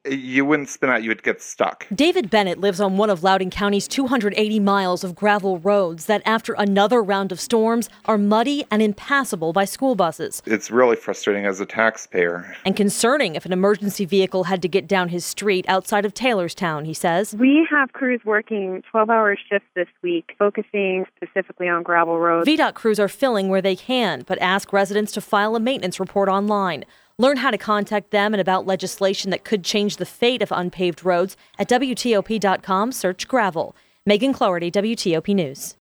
You wouldn't spin out, you would get stuck. David Bennett lives on one of Loudoun County's 280 miles of gravel roads that, after another round of storms, are muddy and impassable by school buses. It's really frustrating as a taxpayer. And concerning if an emergency vehicle had to get down his street outside of Taylorstown, he says. We have crews working 12-hour shifts this week, focusing specifically on gravel roads. VDOT crews are filling where they can, but ask residents to file a maintenance report online. Learn how to contact them and about legislation that could change the fate of unpaved roads at WTOP.com. Search gravel. Megan Cloherty, WTOP News.